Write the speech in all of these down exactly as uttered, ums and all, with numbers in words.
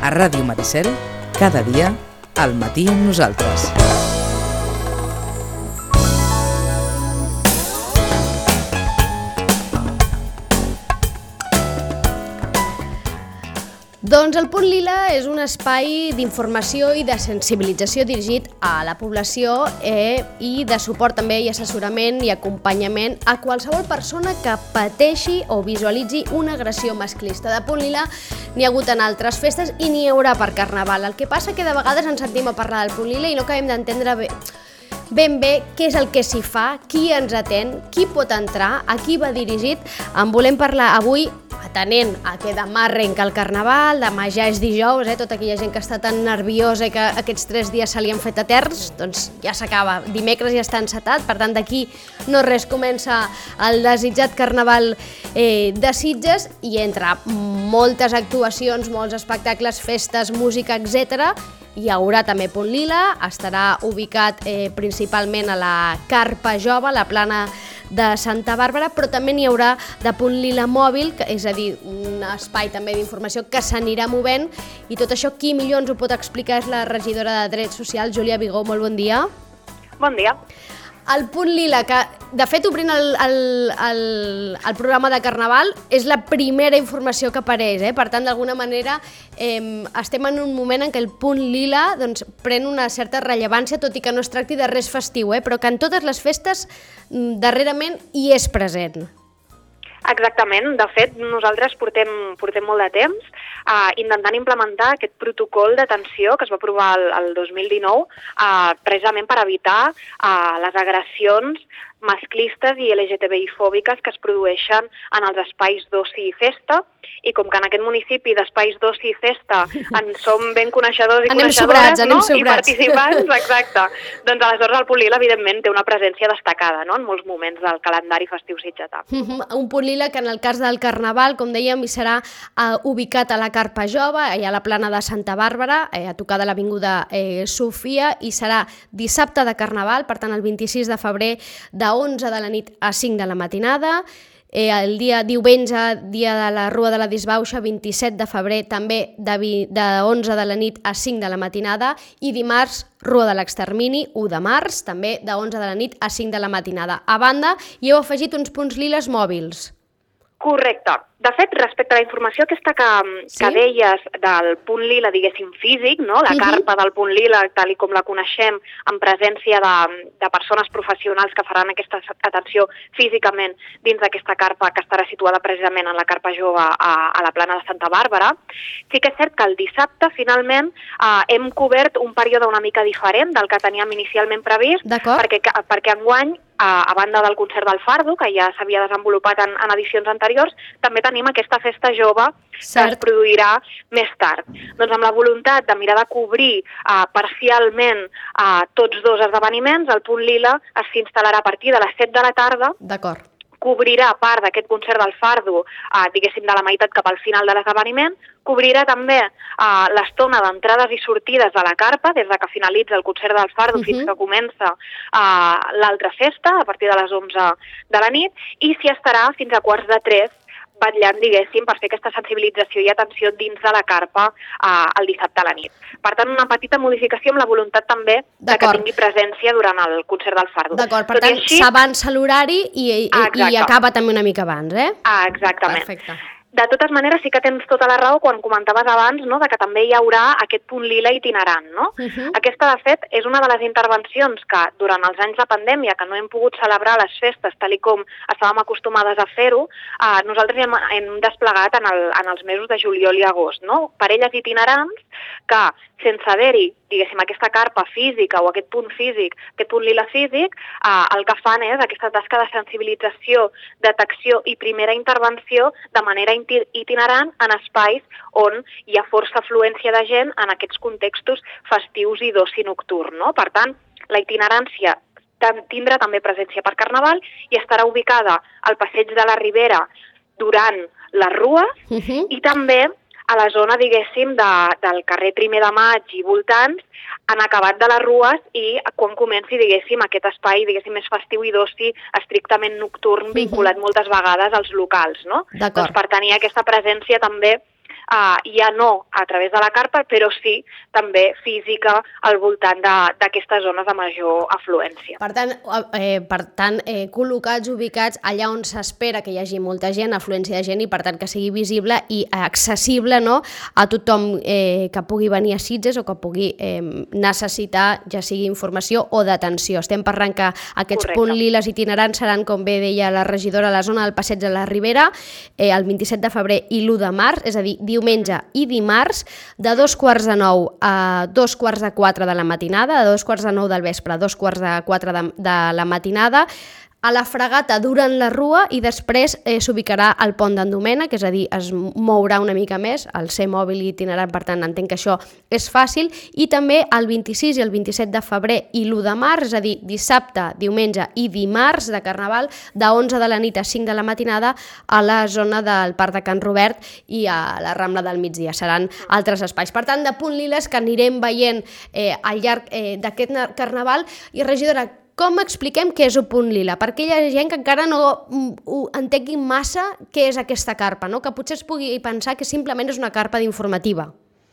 A Ràdio Maricel, cada dia, al matí amb nosaltres. Doncs el Punt Lila és un espai d'informació i de sensibilització dirigit a la població eh, i de suport també i assessorament i acompanyament a qualsevol persona que pateixi o visualitzi una agressió masclista. De Punt Lila n'hi ha hagut en altres festes i n'hi haurà per Carnaval. El que passa que de vegades ens sentim a parlar del Punt Lila i no acabem d'entendre bé ben bé què és el que s'hi fa, qui ens atén, qui pot entrar, a qui va dirigit. En volem parlar avui atenent a que demà arrenca el Carnaval, demà ja és dijous, eh? Tota aquella gent que està tan nerviosa i que aquests tres dies se li han fet eterns, doncs ja s'acaba, dimecres ja està encetat, per tant d'aquí no res, comença el desitjat Carnaval eh, de Sitges i entre moltes actuacions, molts espectacles, festes, música, etcètera, hi haurà també Punt Lila, estarà ubicat eh, principalment a la Carpa Jove, la plana de Santa Bàrbara, però també n'hi haurà de Punt Lila mòbil, que, és a dir, un espai també d'informació que s'anirà movent, i tot això qui millor ens ho pot explicar és la regidora de Drets Socials, Júlia Vigó. Molt bon dia. Bon dia. El Punt Lila, que de fet obrint el, el, el, el programa de Carnaval, és la primera informació que apareix, eh? Per tant, d'alguna manera eh, estem en un moment en què el Punt Lila doncs, pren una certa rellevància, tot i que no es tracti de res festiu, eh? Però que en totes les festes darrerament hi és present. Exactament. De fet, nosaltres portem, portem molt de temps uh, intentant implementar aquest protocol d'atenció que es va aprovar el, el dos mil dinou uh, precisament per evitar uh, les agressions masclistes i L G T B I-fòbiques que es produeixen en els espais d'oci i festa, i com que en aquest municipi d'espais d'oci i festa en som ben coneixedors i anem coneixedores, sobrats, no? sobrats. I participants, exacte, doncs aleshores el Punt Lila evidentment té una presència destacada, no? En molts moments del calendari festiu sitgetà. Un Punt Lila que en el cas del Carnaval, com dèiem, hi serà uh, ubicat a la Carpa Jove, allà a la plana de Santa Bàrbara, eh, a tocar de l'avinguda eh, Sofia, i serà dissabte de Carnaval, per tant el vint-i-sis de febrer, de onze de la nit a cinc de la matinada. Eh, el dia diumenge, dia de la Rua de la Disbauxa, vint-i-set de febrer, també de, de onze de la nit a cinc de la matinada, i dimarts, Rua de l'Extermini, u de març, també de onze de la nit a cinc de la matinada. A banda, hi heu afegit uns punts liles mòbils. Correcte. De fet, respecte a la informació aquesta que, sí? que deies del Punt Lila, diguéssim, físic, no? La uh-huh. carpa del Punt Lila, tal i com la coneixem, en presència de, de persones professionals que faran aquesta atenció físicament dins d'aquesta carpa que estarà situada precisament en la Carpa Jove a, a la plana de Santa Bàrbara. Sí que és cert que el dissabte, finalment, eh, hem cobert un període una mica diferent del que teníem inicialment previst, perquè, perquè enguany, a, a banda del concert del Fardo, que ja s'havia desenvolupat en, en edicions anteriors, també tenim aquesta festa jove que es produirà més tard. Doncs amb la voluntat de mirar de cobrir uh, parcialment uh, tots dos esdeveniments, el Punt Lila s'instal·larà a partir de les set de la tarda. D'acord. Cobrirà part d'aquest concert del Fardo, uh, diguéssim, de la meitat cap al final de l'esdeveniment, cobrirà també uh, l'estona d'entrades i sortides de la carpa, des de que finalitza el concert del Fardo uh-huh. fins que comença uh, l'altra festa, a partir de les onze de la nit, i s'hi estarà fins a quarts de tres, vetllant, diguéssim, per fer aquesta sensibilització i atenció dins de la carpa eh, el dissabte a la nit. Per tant, una petita modificació amb la voluntat també de que tingui presència durant el concert del Fardo. D'acord, per Tot tant, així... s'avança l'horari i, i, i acaba també una mica abans, eh? Ah, exactament. Perfecte. De totes maneres, sí que tens tota la raó quan comentaves abans, no?, de que també hi haurà aquest Punt Lila itinerant, no? Uh-huh. Aquesta, de fet, és una de les intervencions que durant els anys de pandèmia, que no hem pogut celebrar les festes tal i com estàvem acostumades a fer-ho, eh, nosaltres hem, hem desplegat en, el, en els mesos de juliol i agost, no? Parelles itinerants que, sense haver-hi, diguéssim, aquesta carpa física o aquest punt físic, aquest punt lila físic, eh, el que fan és aquesta tasca de sensibilització, detecció i primera intervenció de manera itinerant en espais on hi ha força afluència de gent en aquests contextos festius i d'oci nocturn, no? Per tant, la itinerància tindrà també presència per Carnaval i estarà ubicada al passeig de la Ribera durant les rues uh-huh. i també a la zona, diguéssim, de, del carrer Primer de Maig i voltants, en acabat de les rues i quan comenci, diguéssim, aquest espai, diguéssim, més festiu i d'oci estrictament nocturn, vinculat moltes vegades als locals, no? D'acord. Doncs per tenir aquesta presència també uh, ja no a través de la carpa, però sí també física al voltant d'aquestes zones de major afluència. Per tant, eh, per tant eh, col·locats, ubicats allà on s'espera que hi hagi molta gent, afluència de gent, i per tant que sigui visible i accessible, no?, a tothom eh, que pugui venir a Sitges o que pugui eh, necessitar, ja sigui informació o d'atenció. Estem parlant que aquests Correcte. punts liles itinerants seran, com bé deia la regidora, a la zona del Passeig de la Ribera, eh, el vint-i-set de febrer i l'u de març, és a dir, diumenge i dimarts, de dos quarts de nou a dos quarts de quatre de la matinada, de dos quarts de nou del vespre a dos quarts de quatre de, de la matinada, a la Fragata durant la Rua, i després eh, s'ubicarà al Pont d'en Domènec, és a dir, es mourà una mica més, al ser mòbil i itinerant, per tant entenc que això és fàcil, i també el vint-i-sis i el vint-i-set de febrer i l'u de març, és a dir, dissabte, diumenge i dimarts de Carnaval, de onze de la nit a cinc de la matinada, a la zona del Parc de Can Robert i a la Rambla del Migdia. Seran altres espais. Per tant, de punt liles que anirem veient eh, al llarg eh, d'aquest Carnaval. I, regidora, com expliquem què és un punt lila? Perquè hi ha gent que encara no ho entengui massa què és aquesta carpa, no? Que potser es pugui pensar que simplement és una carpa d'informativa.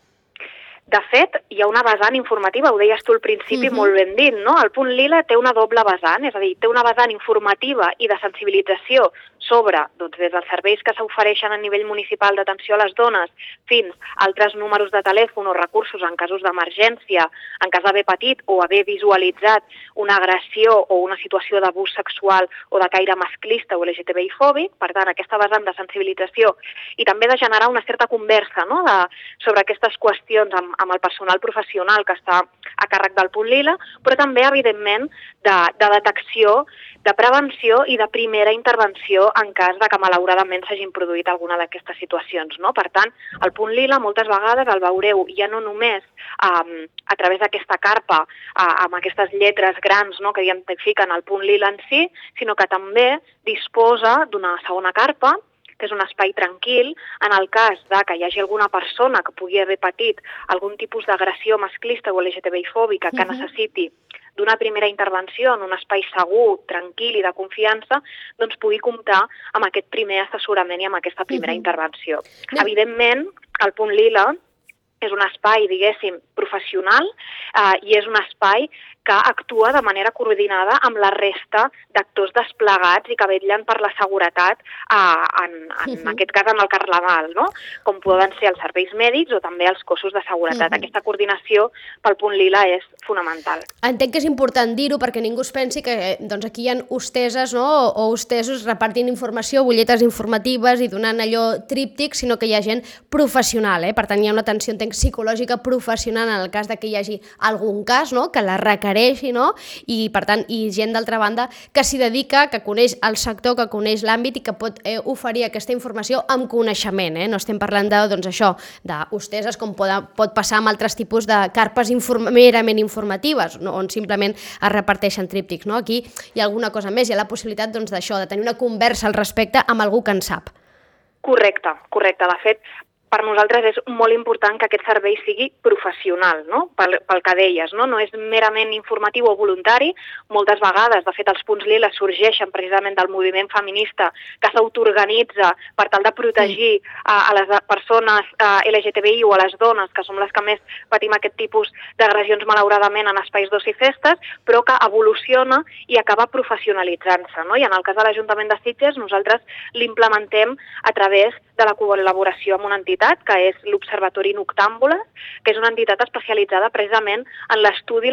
De fet, hi ha una vessant informativa, ho deies tu al principi, uh-huh. molt ben dit, no? El punt lila té una doble vessant, és a dir, té una vessant informativa i de sensibilització sobre, doncs, des dels serveis que s'ofereixen a nivell municipal d'atenció a les dones fins a altres números de telèfon o recursos en casos d'emergència, en cas d'haver patit o haver visualitzat una agressió o una situació d'abús sexual o de caire masclista o L G T B I fòbic. Per tant, aquesta vessant de sensibilització i també de generar una certa conversa, no?, de, sobre aquestes qüestions amb, amb el personal professional que està a càrrec del punt lila, però també, evidentment, de, de detecció, de prevenció i de primera intervenció en cas de que malauradament s'hagin produït alguna d'aquestes situacions, no? Per tant, el punt lila moltes vegades el veureu ja no només um, a través d'aquesta carpa, uh, amb aquestes lletres grans, no?, que identifiquen el punt lila en si, sinó que també disposa d'una segona carpa, que és un espai tranquil, en el cas de que hi hagi alguna persona que pugui haver patit algun tipus d'agressió masclista o L G T B I fòbica que uh-huh. necessiti d'una primera intervenció en un espai segur, tranquil i de confiança, doncs pugui comptar amb aquest primer assessorament i amb aquesta primera uh-huh. intervenció. Uh-huh. Evidentment, el punt lila és un espai, diguéssim, professional eh, i és un espai que actua de manera coordinada amb la resta d'actors desplegats i que vetllen per la seguretat, eh, en, en uh-huh. aquest cas en el Carnaval, no?, com poden ser els serveis mèdics o també els cossos de seguretat. Uh-huh. Aquesta coordinació pel punt lila és fonamental. Entenc que és important dir-ho perquè ningú es pensi que doncs, aquí hi ha hosteses, no?, o hostesos repartint informació, butlletes informatives i donant allò tríptic, sinó que hi ha gent professional, eh? Per tant, hi ha una atenció, entenc, psicològica professional en el cas de que hi hagi algun cas, no?, que la requereixi, no?, i per tant, i gent d'altra banda que s'hi dedica, que coneix el sector, que coneix l'àmbit i que pot eh, oferir aquesta informació amb coneixement, eh? No estem parlant de, doncs això, d'hosteses com pot, pot passar amb altres tipus de carpes inform merament informatives, no?, on simplement es reparteixen tríptics, no? Aquí hi ha alguna cosa més, hi ha la possibilitat doncs d'això, de tenir una conversa al respecte amb algú que en sap. Correcte, correcte. De fet, per nosaltres és molt important que aquest servei sigui professional, no?, pel, pel que deies, no? No és merament informatiu o voluntari. Moltes vegades, de fet, els punts lila sorgeixen precisament del moviment feminista que s'autoorganitza per tal de protegir sí. a, a les persones a, L G T B I o a les dones, que som les que més patim aquest tipus d'agressions malauradament en espais d'oci i festes, però que evoluciona i acaba professionalitzant-se, no? I en el cas de l'Ajuntament de Sitges, nosaltres l'implementem a través de la col·laboració amb una entitat, que és l'Observatori Noctàmbules, que és una entitat especialitzada precisament en l'estudi,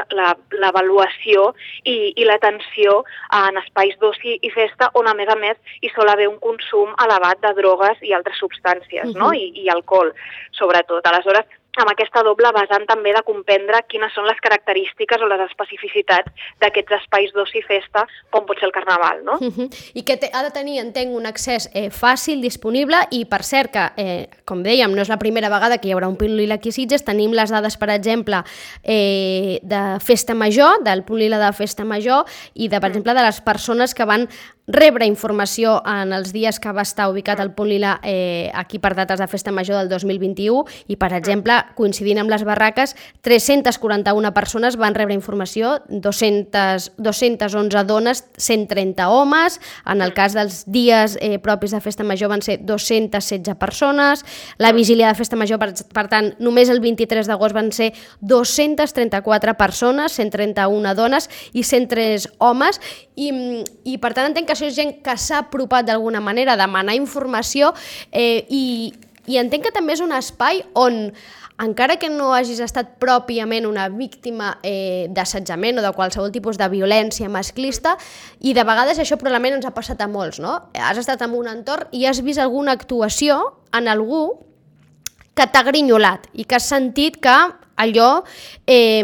l'avaluació i, i l'atenció en espais d'oci i festa, on a més a més hi sol haver un consum elevat de drogues i altres substàncies, uh-huh. no? I, i alcohol, sobretot. Aleshores, amb aquesta doble vessant també de comprendre quines són les característiques o les especificitats d'aquests espais d'oci i festa, com pot ser el Carnaval, no? Uh-huh. I que te, ha de tenir, entenc, un accés eh, fàcil, disponible, i per cert que, eh, com dèiem, no és la primera vegada que hi haurà un punt lila aquí a Sitges. Tenim les dades, per exemple, eh, de Festa Major, del punt lila de Festa Major, i de, per exemple, de les persones que van rebre informació en els dies que va estar ubicat el Punt Lila eh, aquí per dates de Festa Major del dos mil vint-i-u i, per exemple, coincidint amb les barraques, tres-centes quaranta-una persones van rebre informació, dos-centes onze dones, cent trenta homes, en el cas dels dies eh, propis de Festa Major van ser dos-centes setze persones, la vigília de Festa Major, per, per tant, només el vint-i-tres d'agost van ser dos-centes trenta-quatre persones, cent trenta-una dones i cent tres homes, i, i per tant entenc que això és gent que s'ha apropat d'alguna manera a demanar informació eh, i, i entenc que també és un espai on, encara que no hagis estat pròpiament una víctima eh, d'assetjament o de qualsevol tipus de violència masclista, i de vegades això probablement ens ha passat a molts, no? Has estat en un entorn i has vist alguna actuació en algú que t'ha grinyolat i que has sentit que allò eh,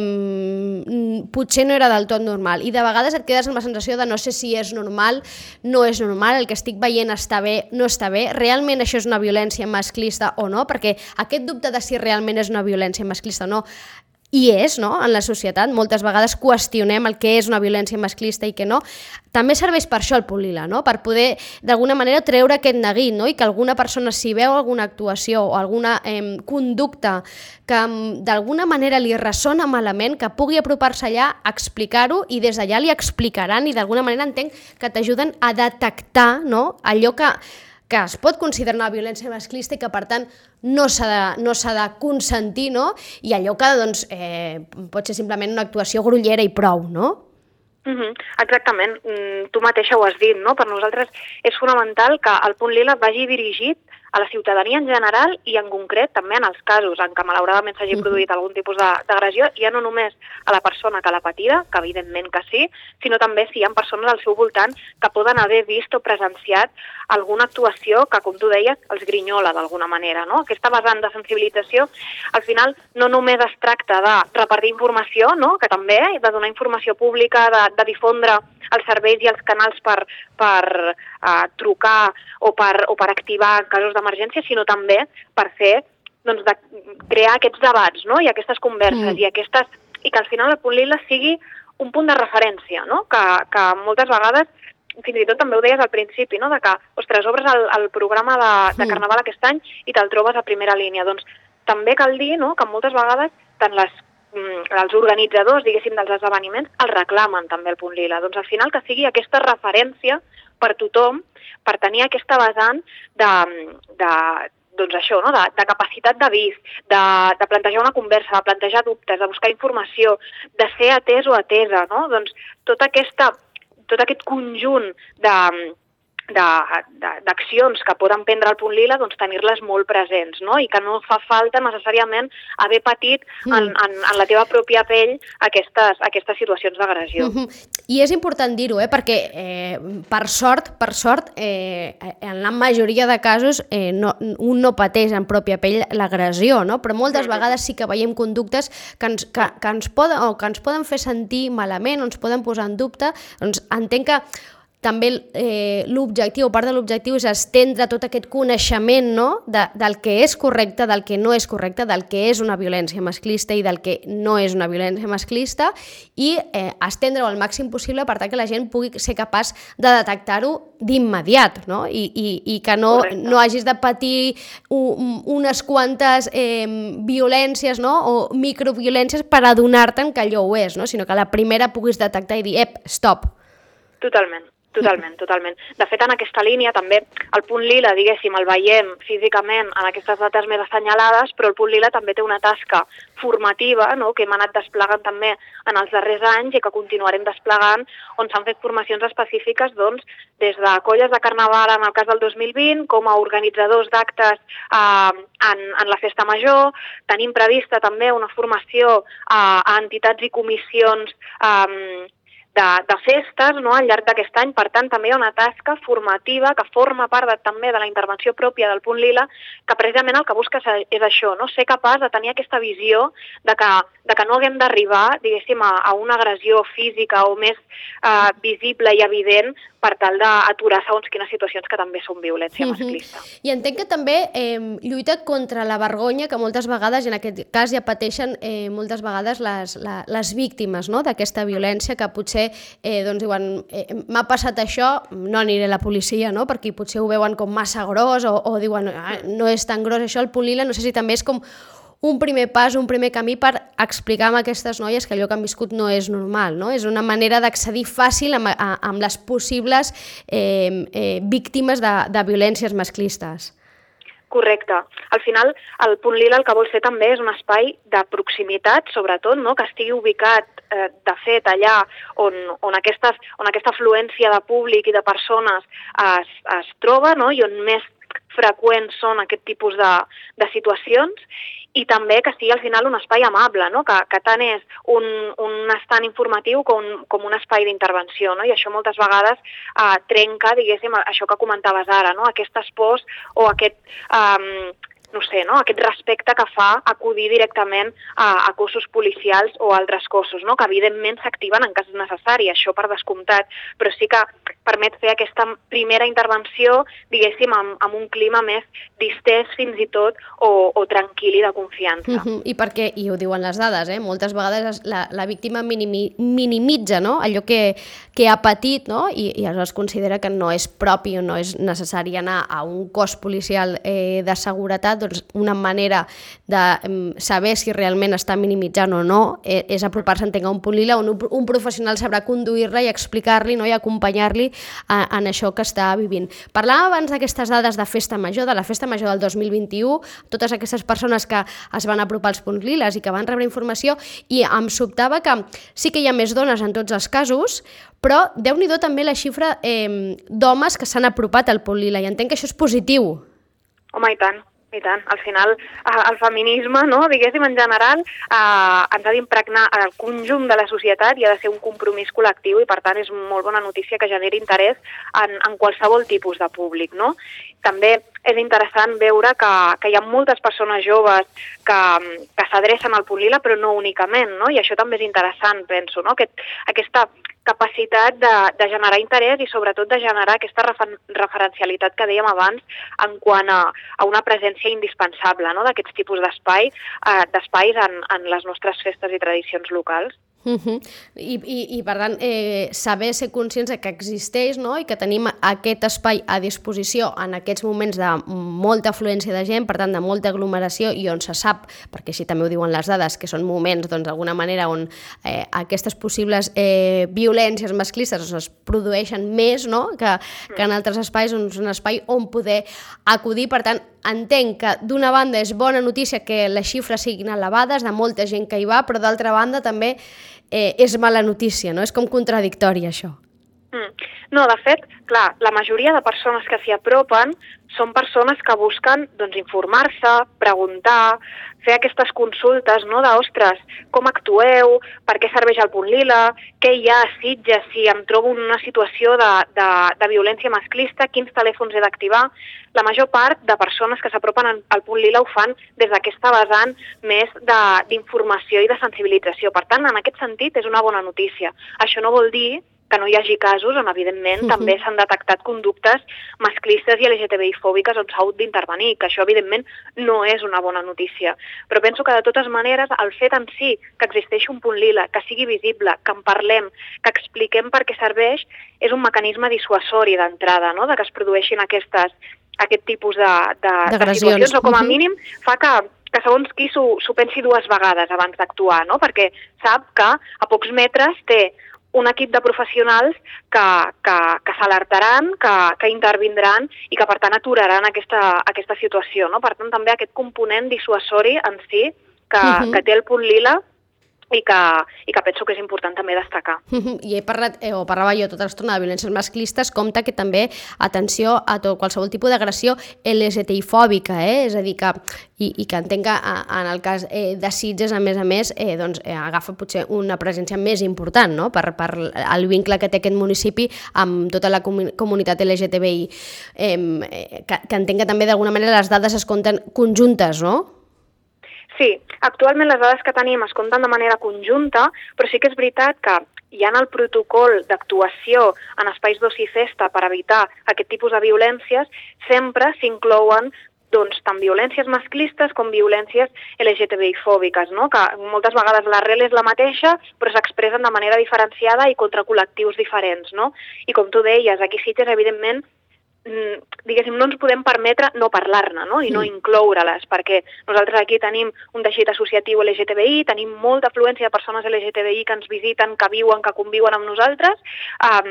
potser no era del tot normal, i de vegades et quedes amb la sensació de no sé si és normal, no és normal, el que estic veient està bé, no està bé, realment això és una violència masclista o no, perquè aquest dubte de si realment és una violència masclista o no i és, no?, en la societat, moltes vegades qüestionem el que és una violència masclista i què no, també serveix per això el Punt Lila, no?, per poder d'alguna manera treure aquest neguit, no?, i que alguna persona, si veu alguna actuació o alguna eh, conducta que d'alguna manera li ressona malament, que pugui apropar-se allà, explicar-ho, i des d'allà li explicaran i d'alguna manera entenc que t'ajuden a detectar, no?, allò que que es pot considerar una violència masclista i que, per tant, no s'ha de, no s'ha de consentir, no? I allò que doncs, eh, pot ser simplement una actuació grollera i prou, no? Mm-hmm. Exactament. Mm, tu mateixa ho has dit, no? Per nosaltres és fonamental que el Punt Lila vagi dirigit a la ciutadania en general i en concret també en els casos en què malauradament s'hagi produït algun tipus d'agressió, ja no només a la persona que l'ha patida, que evidentment que sí, sinó també si hi ha persones al seu voltant que poden haver vist o presenciat alguna actuació que, com tu deies, els grinyola d'alguna manera, no? Aquesta vessant de sensibilització, al final, no només es tracta de repartir informació, no?, que també, de donar informació pública, de, de difondre els serveis i els canals per, per uh, trucar o per, o per activar en casos d'emergència, sinó també per fer, doncs, de crear aquests debats, no?, i aquestes converses, mm. i, aquestes, i que al final el Punt Lila sigui un punt de referència, no?, que, que moltes vegades, fins i tot també ho deies al principi, no?, de que, ostres, obres el, el programa de, de Carnaval aquest any i te'l trobes a primera línia. Doncs també cal dir, no?, que moltes vegades tant les els organitzadors, diguéssim, dels esdeveniments, el reclamen també el Punt Lila. Doncs al final que sigui aquesta referència per tothom, per tenir aquesta vessant de, de, doncs això, no?, de, de capacitat d'avís, de, de plantejar una conversa, de plantejar dubtes, de buscar informació, de ser atès o atesa, no? Doncs tot, aquesta, tot aquest conjunt de d'accions que poden prendre el Punt Lila, doncs tenir-les molt presents, no? I que no fa falta necessàriament haver patit en, en, en la teva pròpia pell aquestes, aquestes situacions d'agressió. Mm-hmm. I és important dir-ho, eh? Perquè eh, per sort, per sort eh, en la majoria de casos eh, no, un no pateix en pròpia pell l'agressió, no? Però moltes mm-hmm. vegades sí que veiem conductes que ens, que, que ens poden, o que ens poden fer sentir malament o ens poden posar en dubte. Doncs entenc que també eh, l'objectiu, part de l'objectiu és estendre tot aquest coneixement, no?, de, del que és correcte, del que no és correcte, del que és una violència masclista i del que no és una violència masclista, i eh, estendre-ho al màxim possible per tal que la gent pugui ser capaç de detectar-ho d'immediat, no? I, i, i que no, no hagis de patir un, unes quantes eh, violències, no?, o microviolències per adonar-te'n que allò ho és, no?, sinó que la primera puguis detectar i dir, ep, stop. Totalment. Totalment, totalment. De fet, en aquesta línia també el Punt Lila, diguéssim, el veiem físicament en aquestes dates més assenyalades, però el Punt Lila també té una tasca formativa, no?, que hem anat desplegant també en els darrers anys i que continuarem desplegant, on s'han fet formacions específiques, doncs, des de colles de Carnaval en el cas del dos mil vint, com a organitzadors d'actes eh, en, en la Festa Major. Tenim prevista també una formació eh, a entitats i comissions eh, De, de festes, no?, al llarg d'aquest any. Per tant, també hi ha una tasca formativa que forma part de, també de la intervenció pròpia del Punt Lila, que precisament el que busca és això, no?, ser capaç de tenir aquesta visió de que, de que no haguem d'arribar, diguéssim, a, a una agressió física o més eh, visible i evident per tal d'aturar segons quines situacions que també són violència masclista. Mm-hmm. I entenc que també eh, lluita contra la vergonya que moltes vegades, i en aquest cas ja pateixen eh, moltes vegades les, la, les víctimes, no?, d'aquesta violència, que potser potser eh, doncs diuen eh, m'ha passat això, no aniré a la policia, no? Perquè potser ho veuen com massa gros o, o diuen ah, no és tan gros això, el punt lila, no sé si també és com un primer pas, un primer camí per explicar a aquestes noies que allò que han viscut no és normal, no? És una manera d'accedir fàcil amb, amb les possibles eh, eh, víctimes de, de violències masclistes. Correcte. Al final, el punt lila el que vol ser també és un espai de proximitat, sobretot, no? Que estigui ubicat, eh, de fet, allà on, on, aquestes, on aquesta afluència de públic i de persones es, es troba, no? I on més freqüents són aquest tipus de, de situacions, i també que sigui al final un espai amable, no? que, que tant és un, un estant informatiu com, com un espai d'intervenció, no? I això moltes vegades eh, trenca, diguéssim, això que comentaves ara, no? Aquestes pors o aquest... Eh, no sé, no? Aquest respecte que fa acudir directament a, a cossos policials o altres cossos, no? Que evidentment s'activen en cas necessari, això per descomptat, però sí que permet fer aquesta primera intervenció, diguéssim, amb, amb un clima més distès fins i tot o, o tranquil i de confiança. Uh-huh. I perquè, i ho diuen les dades, eh? Moltes vegades la, la víctima minimi, minimitza, no? Allò que, que ha patit, no? I, i es considera que no és propi o no és necessari anar a un cos policial eh, de seguretat, doncs una manera de um, saber si realment està minimitzant o no eh, és apropar-se, entenc, a un punt lila on un, un professional sabrà conduir-la i explicar-li, no? I acompanyar-li a, en això que està vivint. Parlàvem abans d'aquestes dades de festa major, de la festa major del dos mil vint-i-u, totes aquestes persones que es van apropar als punts liles i que van rebre informació, i em sobtava que sí que hi ha més dones en tots els casos, però déu-n'hi-do també la xifra eh, d'homes que s'han apropat al punt lila, i entenc que això és positiu. Home, i tant. I tant, al final el feminisme, no, diguéssim, en general, eh, ens ha d'impregnar el conjunt de la societat i ha de ser un compromís col·lectiu, i per tant és molt bona notícia que generi interès en, en qualsevol tipus de públic, no? També és interessant veure que, que hi ha moltes persones joves que, que s'adrecen al punt lila, però no únicament, no? I això també és interessant, penso, no? Aquest, aquesta capacitat de, de generar interès i sobretot de generar aquesta refer referencialitat que dèiem abans en quant a, a una presència indispensable, no? D'aquests tipus d'espai, eh, d'espais en, en les nostres festes i tradicions locals. Uh-huh. I, i, i per tant eh, saber ser conscients que existeix, no? I que tenim aquest espai a disposició en aquests moments de molta afluència de gent, per tant de molta aglomeració, i on se sap, perquè així també ho diuen les dades, que són moments doncs d'alguna manera on eh, aquestes possibles eh, violències masclistes es produeixen més, no? que, que en altres espais, on és un espai on poder acudir. Per tant, entenc que d'una banda és bona notícia que les xifres siguin elevades, de molta gent que hi va, però d'altra banda també eh, és mala notícia, no? És com contradictori, això. Mm. No, de fet, clar, la majoria de persones que s'hi apropen són persones que busquen doncs, informar-se, preguntar, fer aquestes consultes, no? De, ostres, com actueu, per què serveix el punt lila, què hi ha a Sitges si em trobo en una situació de, de, de violència masclista, quins telèfons he d'activar. La major part de persones que s'apropen al punt lila ho fan des d'aquesta vessant més d'informació i de sensibilització. Per tant, en aquest sentit, és una bona notícia. Això no vol dir que no hi hagi casos on, evidentment, uh-huh. també s'han detectat conductes masclistes i L G T B I-fòbiques on s'ha hagut d'intervenir, que això, evidentment, no és una bona notícia. Però penso que, de totes maneres, el fet en si que existeixi un punt lila, que sigui visible, que en parlem, que expliquem per què serveix, és un mecanisme dissuasori d'entrada, no? De que es produeixin aquestes, aquest tipus de, de, de situacions, o com a mínim fa que que segons qui s'ho pensi dues vegades abans d'actuar, no? Perquè sap que a pocs metres té un equip de professionals que, que, que s'alertaran, que, que intervindran i que, per tant, aturaran aquesta, aquesta situació, no? Per tant, també aquest component dissuasori en si que, uh-huh. que té el punt lila i que, i que penso que és important també destacar. Uh-huh. I he parlat, eh, o parlava jo tota l'estona de violències masclistes, compte que també, atenció a tot, qualsevol tipus d'agressió L G T I-fòbica, eh? És a dir, que, i, i que entenc que en el cas eh, de Sitges, a més a més, eh, doncs, eh, agafa potser una presència més important, no? per, per el vincle que té aquest municipi amb tota la comun comunitat L G T B I, eh, que, que entenc que també d'alguna manera les dades es compten conjuntes, no? Sí, actualment les dades que tenim es compten de manera conjunta, però sí que és veritat que hi ha el protocol d'actuació en espais d'oci i festa per evitar aquest tipus de violències, sempre s'inclouen doncs, tant violències masclistes com violències L G T B I-fòbiques, no? Que moltes vegades l'arrel és la mateixa, però s'expressen de manera diferenciada i contra col·lectius diferents, no? I com tu deies, aquí a Sitges, evidentment, diguéssim, no ens podem permetre no parlar-ne, no? I no incloure-les, perquè nosaltres aquí tenim un teixit associatiu L G T B I, tenim molta afluència de persones L G T B I que ens visiten, que viuen, que conviuen amb nosaltres, um,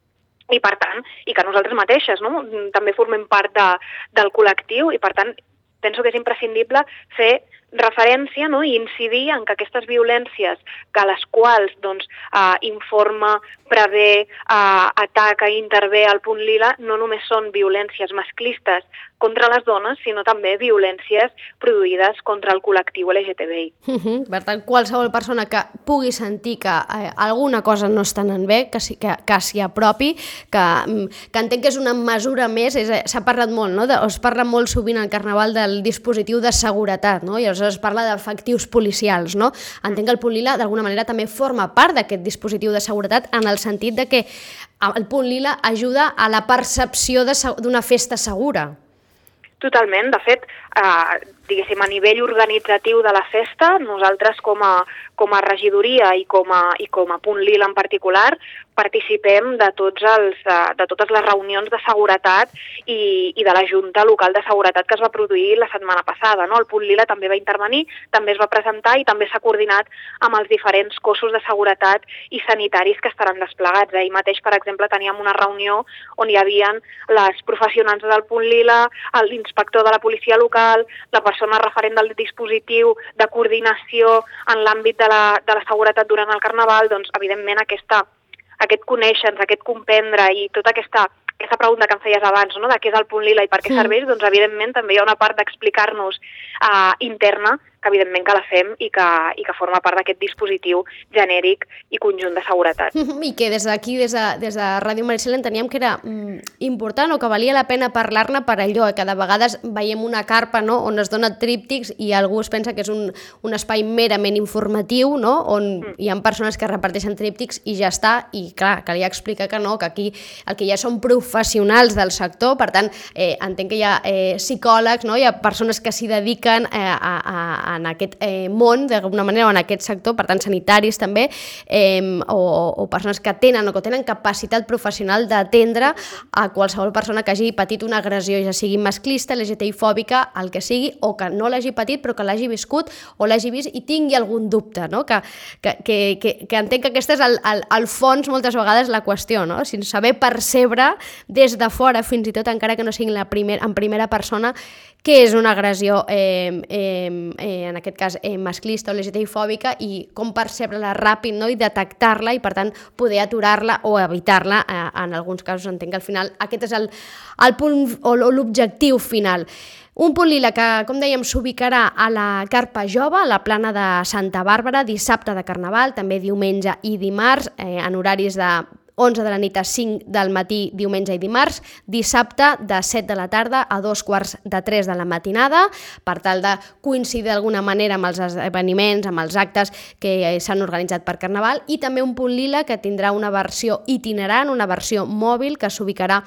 i per tant, i que nosaltres mateixes, no? També formem part de, del col·lectiu, i per tant penso que és imprescindible fer referència, no? I incidir en que aquestes violències que les quals doncs, eh, informa, prevé, eh, ataca i intervé al punt lila no només són violències masclistes contra les dones, sinó també violències produïdes contra el col·lectiu L G T B I. Uh -huh. Per tant, qualsevol persona que pugui sentir que eh, alguna cosa no està anant bé, que s'hi que, que s'hi apropi, que, que entenc que és una mesura més, s'ha parlat molt, no? De, es parla molt sovint al Carnaval del dispositiu de seguretat, no? I aleshores es parla d'efectius policials, no? Entenc que el punt lila d'alguna manera també forma part d'aquest dispositiu de seguretat en el sentit de que el punt lila ajuda a la percepció d'una festa segura. Totalment. De fet, eh, diguéssim, a nivell organitzatiu de la festa, nosaltres com a, com a regidoria i com a, i com a punt lila en particular, participem de, tots els, de totes les reunions de seguretat i, i de la Junta Local de Seguretat que es va produir la setmana passada, no? El punt lila també va intervenir, també es va presentar i també s'ha coordinat amb els diferents cossos de seguretat i sanitaris que estaran desplegats. Ahir mateix, per exemple, teníem una reunió on hi havia les professionals del punt lila, l'inspector de la policia local, la persona referent del dispositiu de coordinació en l'àmbit de la, de la seguretat durant el Carnaval. Doncs, evidentment, aquesta aquest conèixer-nos, aquest comprendre i tota aquesta, aquesta pregunta que em feies abans, no? De què és el punt lila i per què serveix, doncs evidentment també hi ha una part d'explicar-nos uh, interna, que evidentment que la fem i que, i que forma part d'aquest dispositiu genèric i conjunt de seguretat. I que des d'aquí, des de, des de Ràdio Maricel, enteníem que era mm, important o que valia la pena parlar-ne per allò, que de vegades veiem una carpa, no?, on es dona tríptics i algú es pensa que és un, un espai merament informatiu, no?, on mm. hi ha persones que reparteixen tríptics i ja està, i clar, calia explicar que no, que aquí el que hi ha són professionals del sector, per tant, eh, entenc que hi ha eh, psicòlegs, no?, hi ha persones que s'hi dediquen eh, a, a en aquest eh, món, d'alguna manera, o en aquest sector, per tant, sanitaris també, eh, o, o persones que tenen o que tenen capacitat professional d'atendre a qualsevol persona que hagi patit una agressió, ja sigui masclista, L G T B I-fòbica, el que sigui, o que no l'hagi patit, però que l'hagi viscut o l'hagi vist i tingui algun dubte, no? Que, que, que, que, que entenc que aquesta és el, el, el fons, moltes vegades, la qüestió, no? Sin saber percebre des de fora, fins i tot, encara que no sigui la primer, en primera persona, què és una agressió, eh, eh, eh, en aquest cas eh, masclista o L G T B I-fòbica, i com percebre-la ràpid, no?, i detectar-la i, per tant, poder aturar-la o evitar-la. Eh, en alguns casos entenc que al final aquest és el, el punt o l'objectiu final. Un punt lila que, com dèiem, s'ubicarà a la Carpa Jove, a la plana de Santa Bàrbara, dissabte de Carnaval, també diumenge i dimarts, eh, en horaris de onze de la nit a cinc del matí, diumenge i dimarts, dissabte de set de la tarda a dos quarts de tres de la matinada, per tal de coincidir d'alguna manera amb els esdeveniments, amb els actes que s'han organitzat per Carnaval, i també un punt lila que tindrà una versió itinerant, una versió mòbil, que s'ubicarà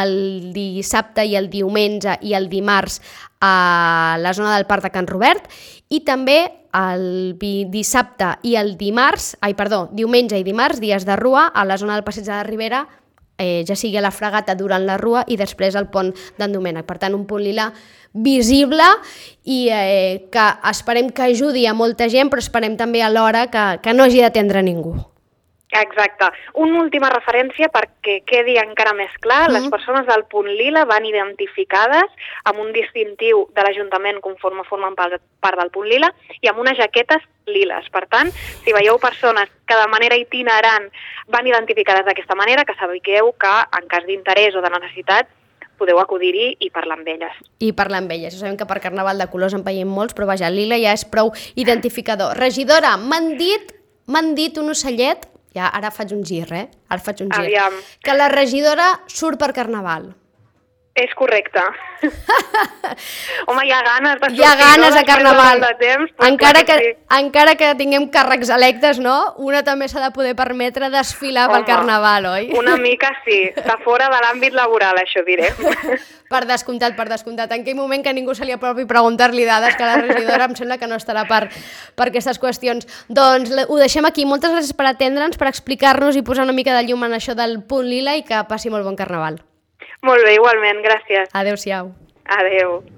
el dissabte i el diumenge i el dimarts a la zona del Parc de Can Robert, i també el dissabte i el dimarts, ai, perdó, diumenge i dimarts, dies de rua, a la zona del Passeig de la Ribera, eh, ja sigui a la Fragata durant la rua i després al pont d'en Domènec. Per tant, un punt lila visible i eh, que esperem que ajudi a molta gent, però esperem també alhora que, que no hagi d'atendre ningú. Exacte. Una última referència perquè quedi encara més clar. Mm. Les persones del punt lila van identificades amb un distintiu de l'Ajuntament conforme formen part del punt lila i amb unes jaquetes liles. Per tant, si veieu persones que de manera itinerant van identificades d'aquesta manera, que sapigueu que en cas d'interès o de necessitat podeu acudir-hi i parlar amb elles. I parlar amb elles. Sabem que per Carnaval de colors en veiem molts, però vaja, el lila ja és prou identificador. Regidora, m'han dit, m'han dit un ocellet. Ja, ara faig un gir, eh? Ara faig un gir. Aviam. Que la regidora surt per Carnaval. És correcte. Home, hi ha ganes de sortir, hi ha ganes no? de carnaval. De temps, encara, que, sí. encara que tinguem càrrecs electes, no? Una també s'ha de poder permetre desfilar Home, pel carnaval, oi? Una mica sí. Està fora de l'àmbit laboral, això diré. Per descomptat, per descomptat. En aquell moment que ningú se li apropi preguntar-li dades, que la regidora em sembla que no estarà per, per aquestes qüestions. Doncs ho deixem aquí. Moltes gràcies per atendre'ns, per explicar-nos i posar una mica de llum en això del punt lila i que passi molt bon carnaval. Molt bé, igualment, gràcies. Adéu-siau. Adéu.